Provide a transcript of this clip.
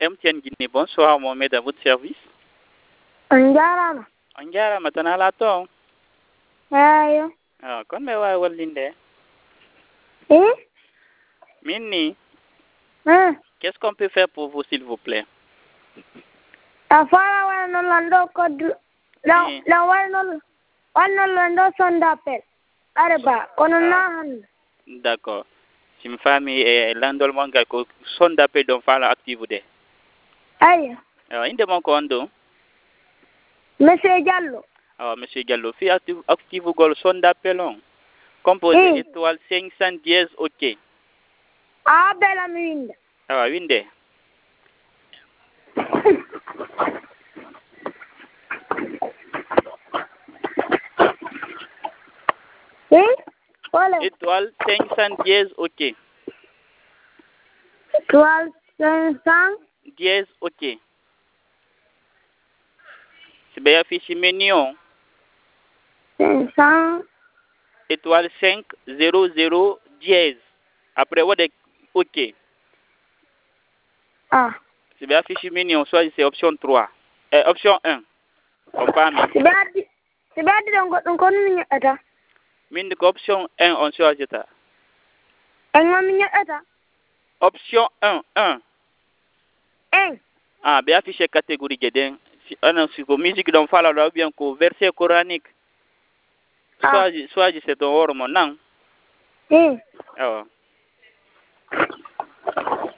MTN Guinée, bonsoir Mohamed, à votre service. Anjarama. Anjarama, t'en as la ton? Ayo. Ah, kon me wa wallinde. Minni, qu'est-ce qu'on peut faire pour vous, s'il vous plaît? Afara wa no lando kodu. La wa no lando son d'appel. Areba, kono na han. D'accord. Si ma famille est landol manga ko son d'appel don fala active de. Ayo. Inde mon kondo. Monsieur Diallo. Monsieur Diallo, fi active gol son d'appel on. Composé étoile 510 OK. Bella Minda. Winde. Étoile 510 OK. Étoile 510 OK. C'est bien affiché menu. 500. Étoile 500 dièse. Après, what est OK. C'est bien affiché menu. Soit c'est option 3. Option 1. Compare. C'est bien dit Min option 1 on choisit ça. Option 1. 1. Bien affiché catégorie Géden. Si on a sur musique donc fala là bien ko verset coranique. Soit c'est ton hormone non.